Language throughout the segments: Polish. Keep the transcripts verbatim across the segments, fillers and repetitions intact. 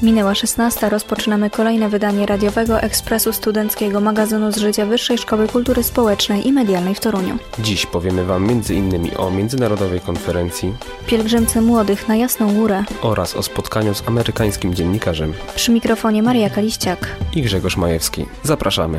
Minęła szesnasta, rozpoczynamy kolejne wydanie radiowego ekspresu studenckiego magazynu z życia Wyższej Szkoły Kultury Społecznej i Medialnej w Toruniu. Dziś powiemy Wam między innymi o międzynarodowej konferencji, pielgrzymce młodych na Jasną Górę oraz o spotkaniu z amerykańskim dziennikarzem. Przy mikrofonie Maria Kaliściak i Grzegorz Majewski. Zapraszamy.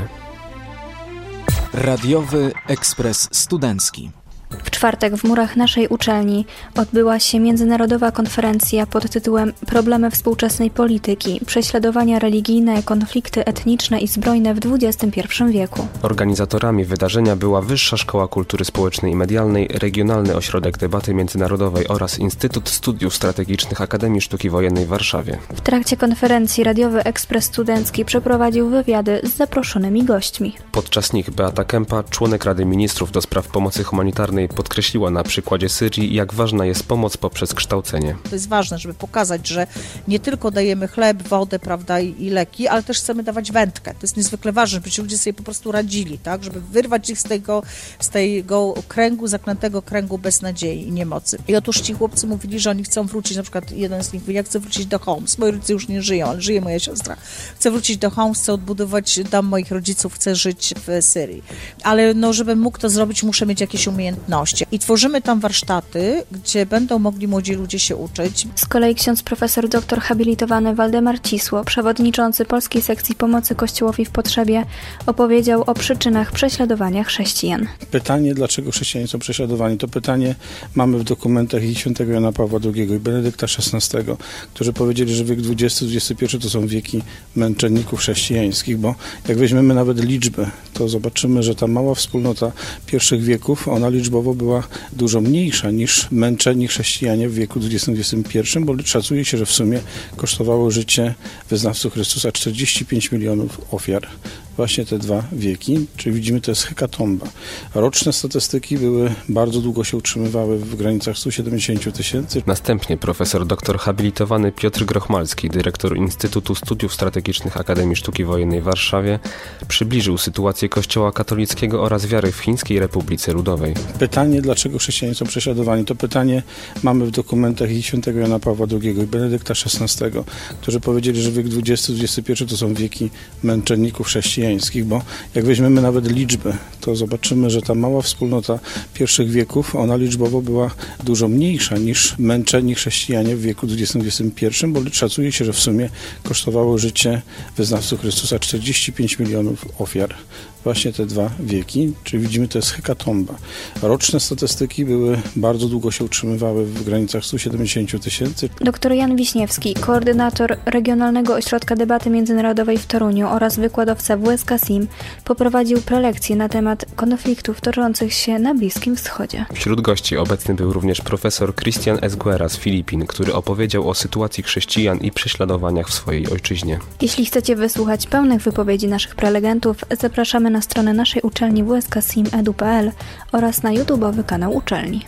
Radiowy ekspres studencki. W czwartek w murach naszej uczelni odbyła się międzynarodowa konferencja pod tytułem Problemy współczesnej polityki, prześladowania religijne, konflikty etniczne i zbrojne w dwudziestym pierwszym wieku. Organizatorami wydarzenia była Wyższa Szkoła Kultury Społecznej i Medialnej, Regionalny Ośrodek Debaty Międzynarodowej oraz Instytut Studiów Strategicznych Akademii Sztuki Wojennej w Warszawie. W trakcie konferencji radiowy ekspres studencki przeprowadził wywiady z zaproszonymi gośćmi. Podczas nich Beata Kempa, członek Rady Ministrów do spraw pomocy humanitarnej, podkreśliła na przykładzie Syrii, jak ważna jest pomoc poprzez kształcenie. To jest ważne, żeby pokazać, że nie tylko dajemy chleb, wodę, prawda, i, i leki, ale też chcemy dawać wędkę. To jest niezwykle ważne, żeby ci ludzie sobie po prostu radzili, tak, żeby wyrwać ich z tego, z tego kręgu, zaklętego kręgu beznadziei i niemocy. I otóż ci chłopcy mówili, że oni chcą wrócić, na przykład jeden z nich mówi, ja chcę wrócić do Homs. Moi rodzice już nie żyją, ale żyje moja siostra. Chcę wrócić do Homs, chcę odbudować dom moich rodziców, chcę żyć w Syrii. Ale no, żebym mógł to zrobić, muszę mieć jakieś umiejętności. I tworzymy tam warsztaty, gdzie będą mogli młodzi ludzie się uczyć. Z kolei ksiądz profesor doktor habilitowany Waldemar Cisło, przewodniczący Polskiej Sekcji Pomocy Kościołowi w Potrzebie, opowiedział o przyczynach prześladowania chrześcijan. Pytanie, dlaczego chrześcijanie są prześladowani, to pytanie mamy w dokumentach i świętego Jana Pawła drugiego i Benedykta szesnastego, którzy powiedzieli, że wiek dwudziesty dwudziesty pierwszy to są wieki męczenników chrześcijańskich, bo jak weźmiemy nawet liczbę, to zobaczymy, że ta mała wspólnota pierwszych wieków, ona liczbowo była dużo mniejsza niż męczeni chrześcijanie w wieku dwudziestym dwudziestym pierwszym, bo szacuje się, że w sumie kosztowało życie wyznawców Chrystusa czterdzieści pięć milionów ofiar. Właśnie te dwa wieki, czyli widzimy, to jest hekatomba. Roczne statystyki były, bardzo długo się utrzymywały w granicach stu siedemdziesięciu tysięcy. Następnie profesor doktor habilitowany Piotr Grochmalski, dyrektor Instytutu Studiów Strategicznych Akademii Sztuki Wojennej w Warszawie, przybliżył sytuację Kościoła katolickiego oraz wiary w Chińskiej Republice Ludowej. Pytanie, dlaczego chrześcijanie są prześladowani, to pytanie mamy w dokumentach i świętego Jana Pawła drugiego i Benedykta szesnastego, którzy powiedzieli, że wiek dwudziesty dwudziesty pierwszy to są wieki męczenników chrześcijańskich, bo jak weźmiemy nawet liczbę, to zobaczymy, że ta mała wspólnota pierwszych wieków, ona liczbowo była dużo mniejsza niż męczeni chrześcijanie w wieku dwudziestym dwudziestym pierwszym, bo szacuje się, że w sumie kosztowało życie wyznawców Chrystusa czterdzieści pięć milionów ofiar. Właśnie te dwa wieki, czyli widzimy, to jest hekatomba. Roczne statystyki były, bardzo długo się utrzymywały w granicach stu siedemdziesięciu tysięcy. Doktor Jan Wiśniewski, koordynator Regionalnego Ośrodka Debaty Międzynarodowej w Toruniu oraz wykładowca W S K S I M, poprowadził prelekcję na temat konfliktów toczących się na Bliskim Wschodzie. Wśród gości obecny był również profesor Christian Esguera z Filipin, który opowiedział o sytuacji chrześcijan i prześladowaniach w swojej ojczyźnie. Jeśli chcecie wysłuchać pełnych wypowiedzi naszych prelegentów, zapraszamy na stronę naszej uczelni w s k sim kropka e d u kropka p l oraz na YouTube'owy kanał uczelni.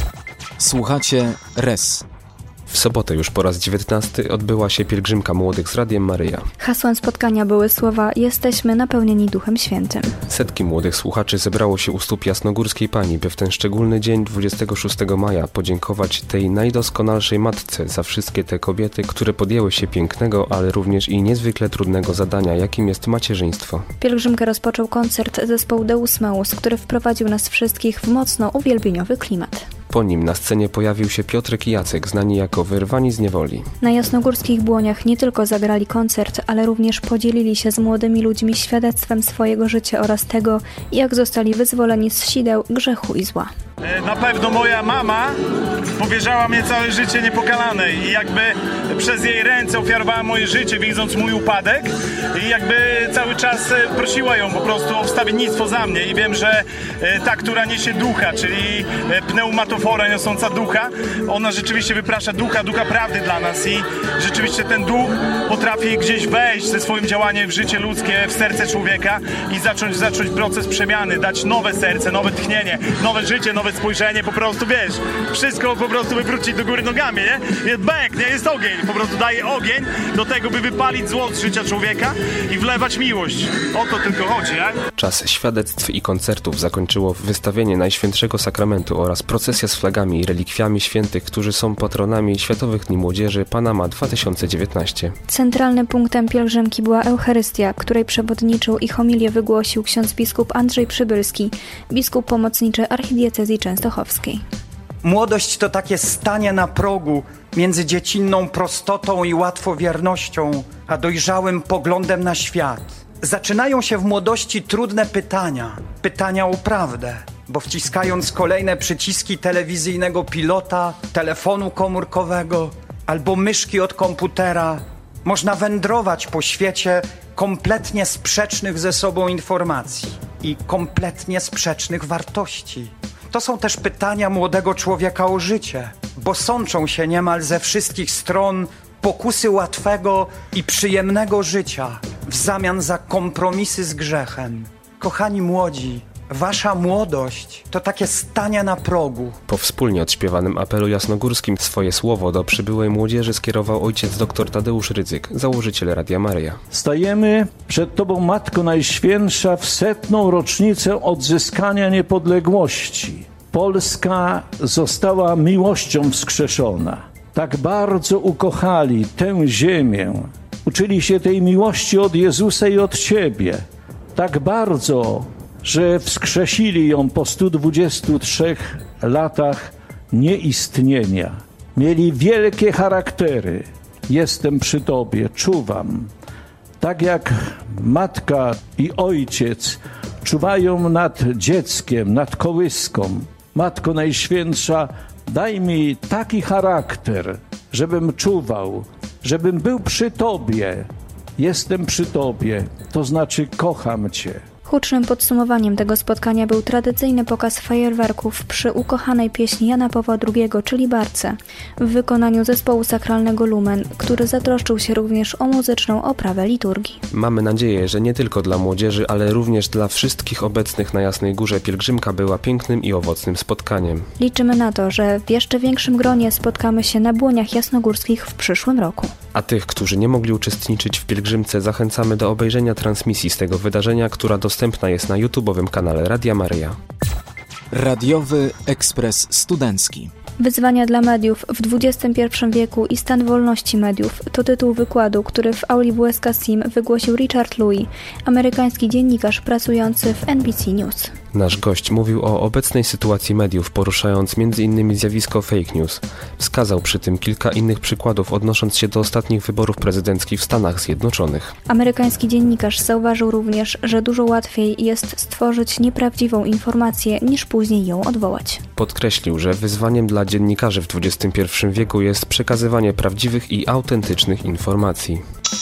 Słuchacie R E S. W sobotę już po raz dziewiętnasty odbyła się pielgrzymka młodych z Radiem Maryja. Hasłem spotkania były słowa „Jesteśmy napełnieni Duchem Świętym”. Setki młodych słuchaczy zebrało się u stóp Jasnogórskiej Pani, by w ten szczególny dzień dwudziestego szóstego maja podziękować tej najdoskonalszej Matce za wszystkie te kobiety, które podjęły się pięknego, ale również i niezwykle trudnego zadania, jakim jest macierzyństwo. Pielgrzymkę rozpoczął koncert zespołu Deus Meus, który wprowadził nas wszystkich w mocno uwielbieniowy klimat. Po nim na scenie pojawił się Piotrek i Jacek, znani jako Wyrwani z niewoli. Na jasnogórskich błoniach nie tylko zagrali koncert, ale również podzielili się z młodymi ludźmi świadectwem swojego życia oraz tego, jak zostali wyzwoleni z sideł grzechu i zła. Na pewno moja mama powierzała mnie całe życie niepokalanej i jakby przez jej ręce ofiarowała moje życie, widząc mój upadek, i jakby cały czas prosiła ją po prostu o wstawiennictwo za mnie. I wiem, że ta, która niesie ducha, czyli pneumatofora niosąca ducha, ona rzeczywiście wyprasza ducha, ducha prawdy dla nas i rzeczywiście ten duch potrafi gdzieś wejść ze swoim działaniem w życie ludzkie, w serce człowieka i zacząć, zacząć proces przemiany, dać nowe serce, nowe tchnienie, nowe życie, nowe nowe spojrzenie, po prostu, wiesz, wszystko po prostu wywrócić do góry nogami, nie? Jest bęk, nie? Jest ogień, po prostu daje ogień do tego, by wypalić zło z życia człowieka i wlewać miłość. O to tylko chodzi, nie? Czas świadectw i koncertów zakończyło wystawienie Najświętszego Sakramentu oraz procesja z flagami i relikwiami świętych, którzy są patronami Światowych Dni Młodzieży Panama dwa tysiące dziewiętnaście. Centralnym punktem pielgrzymki była Eucharystia, której przewodniczył i homilię wygłosił ksiądz biskup Andrzej Przybylski, biskup pomocniczy archidiecezji częstochowskiej. Młodość to takie stanie na progu między dziecinną prostotą i łatwowiernością, a dojrzałym poglądem na świat. Zaczynają się w młodości trudne pytania, pytania o prawdę, bo wciskając kolejne przyciski telewizyjnego pilota, telefonu komórkowego albo myszki od komputera, można wędrować po świecie kompletnie sprzecznych ze sobą informacji i kompletnie sprzecznych wartości. To są też pytania młodego człowieka o życie, bo sączą się niemal ze wszystkich stron pokusy łatwego i przyjemnego życia w zamian za kompromisy z grzechem. Kochani młodzi, wasza młodość to takie stanie na progu. Po wspólnie odśpiewanym apelu jasnogórskim swoje słowo do przybyłej młodzieży skierował ojciec dr Tadeusz Rydzyk, założyciel Radia Maryja. Stajemy przed Tobą, Matko Najświętsza, w setną rocznicę odzyskania niepodległości. Polska została miłością wskrzeszona. Tak bardzo ukochali tę ziemię. Uczyli się tej miłości od Jezusa i od Ciebie. Tak bardzo, że wskrzesili ją po stu dwudziestu trzech latach nieistnienia. Mieli wielkie charaktery. Jestem przy Tobie, czuwam. Tak jak matka i ojciec czuwają nad dzieckiem, nad kołyską. Matko Najświętsza, daj mi taki charakter, żebym czuwał, żebym był przy Tobie. Jestem przy Tobie, to znaczy kocham Cię. Hucznym podsumowaniem tego spotkania był tradycyjny pokaz fajerwerków przy ukochanej pieśni Jana Pawła drugiego, czyli Barce, w wykonaniu zespołu sakralnego Lumen, który zatroszczył się również o muzyczną oprawę liturgii. Mamy nadzieję, że nie tylko dla młodzieży, ale również dla wszystkich obecnych na Jasnej Górze pielgrzymka była pięknym i owocnym spotkaniem. Liczymy na to, że w jeszcze większym gronie spotkamy się na błoniach jasnogórskich w przyszłym roku. A tych, którzy nie mogli uczestniczyć w pielgrzymce, zachęcamy do obejrzenia transmisji z tego wydarzenia, która dostępna jest na YouTube'owym kanale Radia Maryja. Radiowy Ekspres Studencki. Wyzwania dla mediów w dwudziestym pierwszym wieku i stan wolności mediów to tytuł wykładu, który w auli W S K S I M wygłosił Richard Louis, amerykański dziennikarz pracujący w N B C News. Nasz gość mówił o obecnej sytuacji mediów, poruszając między innymi zjawisko fake news. Wskazał przy tym kilka innych przykładów, odnosząc się do ostatnich wyborów prezydenckich w Stanach Zjednoczonych. Amerykański dziennikarz zauważył również, że dużo łatwiej jest stworzyć nieprawdziwą informację, niż później ją odwołać. Podkreślił, że wyzwaniem dla dziennikarzy w dwudziestym pierwszym wieku jest przekazywanie prawdziwych i autentycznych informacji.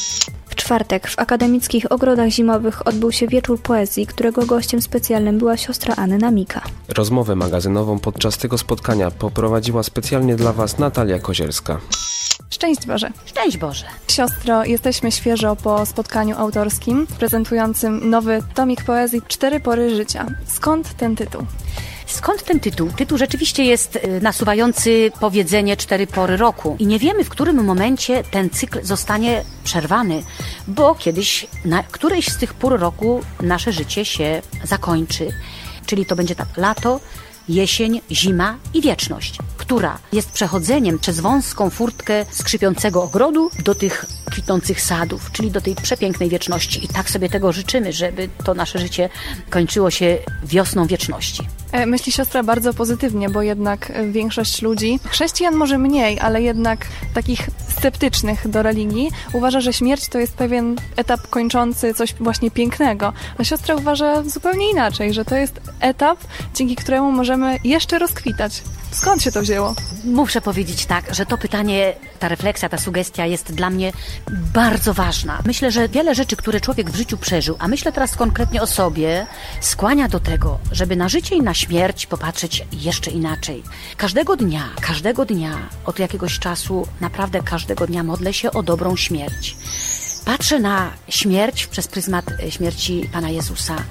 W czwartek w akademickich ogrodach zimowych odbył się wieczór poezji, którego gościem specjalnym była siostra Anna Mika. Rozmowę magazynową podczas tego spotkania poprowadziła specjalnie dla Was Natalia Kozielska. Szczęść Boże. Szczęść Boże. Siostro, jesteśmy świeżo po spotkaniu autorskim prezentującym nowy tomik poezji Cztery pory życia. Skąd ten tytuł? Skąd ten tytuł? Tytuł rzeczywiście jest nasuwający powiedzenie cztery pory roku. I nie wiemy, w którym momencie ten cykl zostanie przerwany, bo kiedyś na którejś z tych pór roku nasze życie się zakończy. Czyli to będzie tak lato, jesień, zima i wieczność, która jest przechodzeniem przez wąską furtkę skrzypiącego ogrodu do tych kwitnących sadów, czyli do tej przepięknej wieczności. I tak sobie tego życzymy, żeby to nasze życie kończyło się wiosną wieczności. Myśli siostra bardzo pozytywnie, bo jednak większość ludzi, chrześcijan może mniej, ale jednak takich sceptycznych do religii, uważa, że śmierć to jest pewien etap kończący coś właśnie pięknego. A siostra uważa zupełnie inaczej, że to jest etap, dzięki któremu możemy jeszcze rozkwitać. Skąd się to wzięło? Muszę powiedzieć tak, że to pytanie, ta refleksja, ta sugestia jest dla mnie bardzo ważna. Myślę, że wiele rzeczy, które człowiek w życiu przeżył, a myślę teraz konkretnie o sobie, skłania do tego, żeby na życie i na śmierć popatrzeć jeszcze inaczej. Każdego dnia, każdego dnia, od jakiegoś czasu, naprawdę każdego dnia modlę się o dobrą śmierć. Patrzę na śmierć przez pryzmat śmierci Pana Jezusa.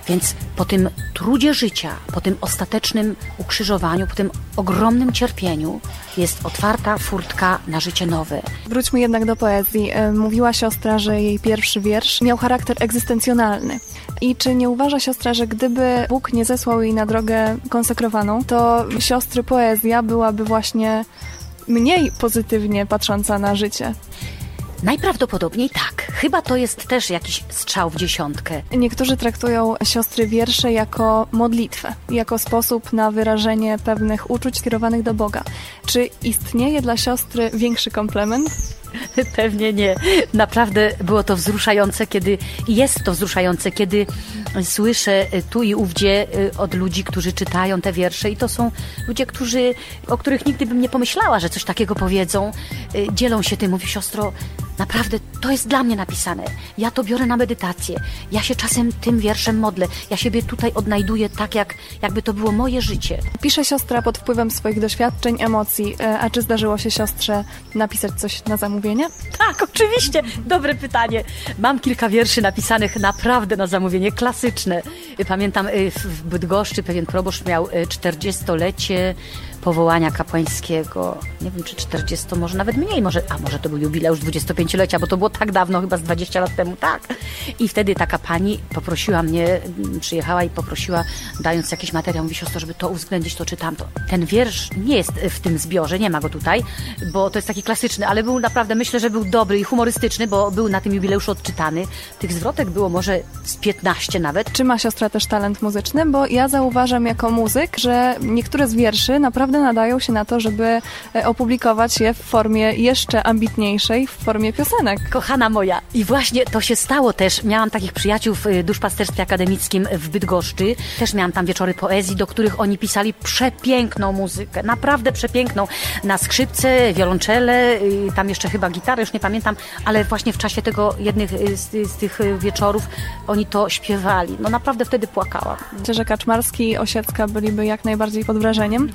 Więc po tym trudzie życia, po tym ostatecznym ukrzyżowaniu, po tym ogromnym cierpieniu jest otwarta furtka na życie nowe. Wróćmy jednak do poezji. Mówiła siostra, że jej pierwszy wiersz miał charakter egzystencjonalny. I czy nie uważa siostra, że gdyby Bóg nie zesłał jej na drogę konsekrowaną, to siostry poezja byłaby właśnie mniej pozytywnie patrząca na życie? Najprawdopodobniej tak. Chyba to jest też jakiś strzał w dziesiątkę. Niektórzy traktują siostry wiersze jako modlitwę, jako sposób na wyrażenie pewnych uczuć skierowanych do Boga. Czy istnieje dla siostry większy komplement? Pewnie nie. Naprawdę było to wzruszające, kiedy jest to wzruszające, kiedy słyszę tu i ówdzie od ludzi, którzy czytają te wiersze i to są ludzie, którzy, o których nigdy bym nie pomyślała, że coś takiego powiedzą. Dzielą się tym, mówi siostro, naprawdę to jest dla mnie napisane. Ja to biorę na medytację. Ja się czasem tym wierszem modlę. Ja siebie tutaj odnajduję tak, jak, jakby to było moje życie. Pisze siostra pod wpływem swoich doświadczeń, emocji. A czy zdarzyło się siostrze napisać coś na zamówienie? Tak, oczywiście. Dobre pytanie. Mam kilka wierszy napisanych naprawdę na zamówienie, klasyczne. Pamiętam w Bydgoszczy pewien proboszcz miał czterdziestolecie powołania kapłańskiego. Nie wiem, czy czterdzieści, może nawet mniej, może, a może to był jubileusz dwudziestopięciolecia, bo to było tak dawno, chyba z dwadzieścia lat temu, tak. I wtedy taka pani poprosiła mnie, przyjechała i poprosiła, dając jakiś materiał, mówi siostro, żeby to uwzględnić, to czy tamto. Ten wiersz nie jest w tym zbiorze, nie ma go tutaj, bo to jest taki klasyczny, ale był naprawdę, myślę, że był dobry i humorystyczny, bo był na tym jubileuszu odczytany. Tych zwrotek było może z piętnaście nawet. Czy ma siostra też talent muzyczny? Bo ja zauważam jako muzyk, że niektóre z wierszy naprawdę nadają się na to, żeby opublikować je w formie jeszcze ambitniejszej, w formie piosenek. Kochana moja, i właśnie to się stało też. Miałam takich przyjaciół w duszpasterstwie akademickim w Bydgoszczy. Też miałam tam wieczory poezji, do których oni pisali przepiękną muzykę, naprawdę przepiękną. Na skrzypce, wiolonczele, tam jeszcze chyba gitarę, już nie pamiętam, ale właśnie w czasie tego jednych z, z tych wieczorów oni to śpiewali. No naprawdę wtedy płakałam. Myślę, że Kaczmarski i Osiecka byliby jak najbardziej pod wrażeniem.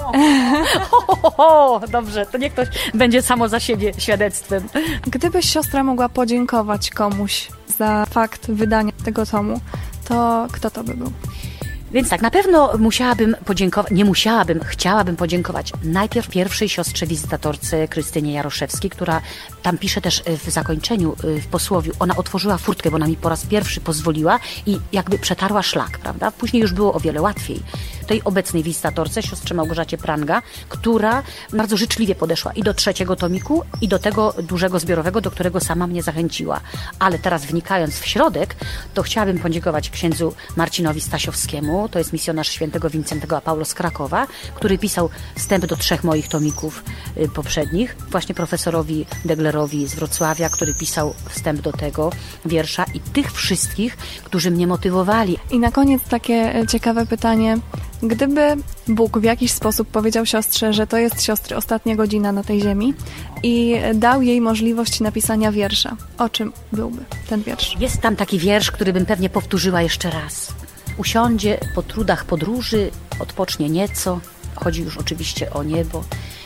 O, o, o, dobrze, to niech ktoś będzie samo za siebie świadectwem. Gdybyś siostra mogła podziękować komuś za fakt wydania tego tomu, to kto to by był? Więc tak, na pewno musiałabym podziękować, nie musiałabym, chciałabym podziękować najpierw pierwszej siostrze wizytatorce Krystynie Jaroszewskiej, która tam pisze też w zakończeniu, w posłowiu. Ona otworzyła furtkę, bo ona mi po raz pierwszy pozwoliła i jakby przetarła szlak, prawda? Później już było o wiele łatwiej. Tej obecnej wizytatorce, siostrze Małgorzacie Pranga, która bardzo życzliwie podeszła i do trzeciego tomiku, i do tego dużego zbiorowego, do którego sama mnie zachęciła. Ale teraz wnikając w środek, to chciałabym podziękować księdzu Marcinowi Stasiowskiemu, to jest misjonarz świętego Wincentego Apaulo z Krakowa, który pisał wstęp do trzech moich tomików y, poprzednich. Właśnie profesorowi Deglerowi z Wrocławia, który pisał wstęp do tego wiersza i tych wszystkich, którzy mnie motywowali. I na koniec takie ciekawe pytanie. Gdyby Bóg w jakiś sposób powiedział siostrze, że to jest siostry ostatnia godzina na tej ziemi i dał jej możliwość napisania wiersza, o czym byłby ten wiersz? Jest tam taki wiersz, który bym pewnie powtórzyła jeszcze raz. Usiądzie po trudach podróży, odpocznie nieco, chodzi już oczywiście o niebo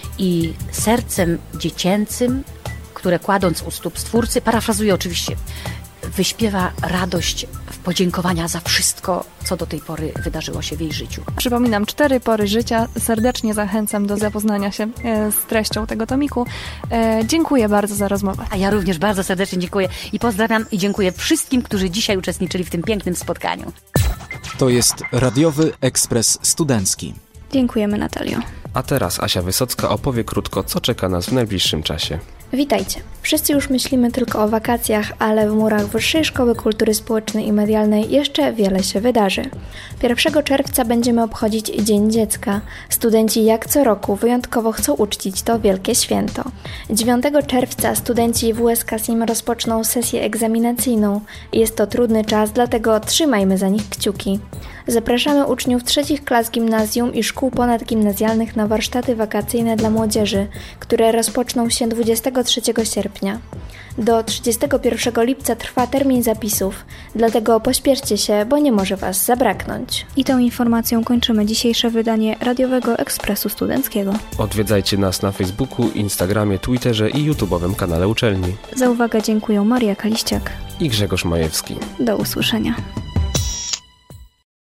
i sercem dziecięcym, które kładąc u stóp Stwórcy, parafrazuję oczywiście, wyśpiewa radość w podziękowania za wszystko, co do tej pory wydarzyło się w jej życiu. Przypominam, cztery pory życia. Serdecznie zachęcam do zapoznania się z treścią tego tomiku. Dziękuję bardzo za rozmowę. A ja również bardzo serdecznie dziękuję i pozdrawiam i dziękuję wszystkim, którzy dzisiaj uczestniczyli w tym pięknym spotkaniu. To jest Radiowy Ekspres Studencki. Dziękujemy, Natalio. A teraz Asia Wysocka opowie krótko, co czeka nas w najbliższym czasie. Witajcie. Wszyscy już myślimy tylko o wakacjach, ale w murach Wyższej Szkoły Kultury Społecznej i Medialnej jeszcze wiele się wydarzy. pierwszego czerwca będziemy obchodzić Dzień Dziecka. Studenci jak co roku wyjątkowo chcą uczcić to wielkie święto. dziewiątego czerwca studenci W S K S I M rozpoczną sesję egzaminacyjną. Jest to trudny czas, dlatego trzymajmy za nich kciuki. Zapraszamy uczniów trzecich klas gimnazjum i szkół ponadgimnazjalnych na warsztaty wakacyjne dla młodzieży, które rozpoczną się dwudziestego trzeciego sierpnia. Do trzydziestego pierwszego lipca trwa termin zapisów, dlatego pośpieszcie się, bo nie może Was zabraknąć. I tą informacją kończymy dzisiejsze wydanie Radiowego Ekspresu Studenckiego. Odwiedzajcie nas na Facebooku, Instagramie, Twitterze i YouTube'owym kanale uczelni. Za uwagę dziękuję Maria Kaliściak i Grzegorz Majewski. Do usłyszenia.